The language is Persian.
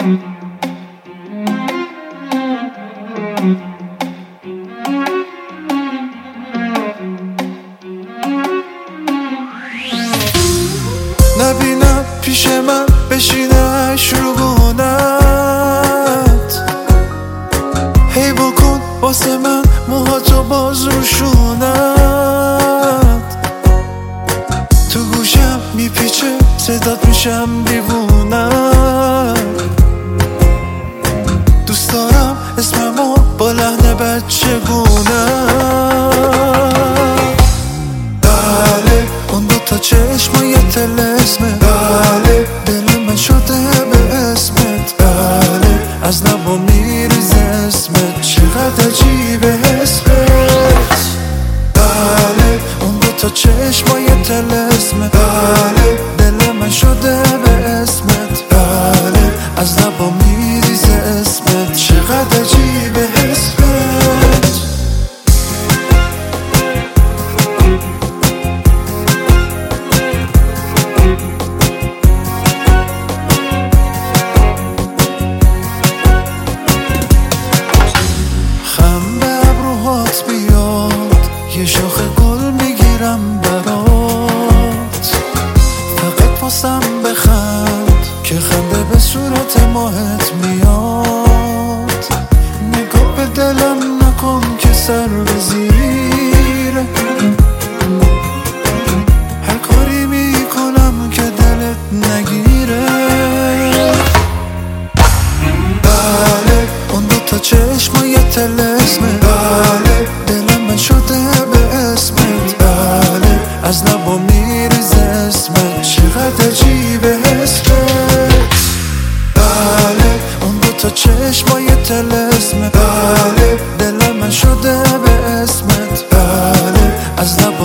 نبینم پیش من بشینه شروگونت، هی بکن واسه من موهاتو باز روشونت، تو گوشم میپیچه صدات میشم دیوونت، دوست دارم اسممو با لحن بچگونت. بله اون دوتا چشم و یه طلسمه، بله دل من شده به اسمت، بله از لبا میریزه اسمت، چقدر عجیبه اسمت. بله اون دوتا چشم و یه طلسمه، بله دل من شده به اسمت، بله از لبا میریزه اسمت، چقدر عجیبه اسمت. خم به ابروهات بیاد، یه شاخه گل میگیرم برات، فقط واسم بخند که خنده به صورت ماهت میاد، نگاه به دلم نکن که سر به زیره، هر کاری میکنم که دلت نگیره. بله اون دوتا چشم و یه طلسمه، بله دل من شده به اسمت، بله از لبا میریزه اسمت، چقدر عجیبه اسمت. بله اون دوتا چشم و یه طلسمه، بله دل من شده به اسمت، بله از لبا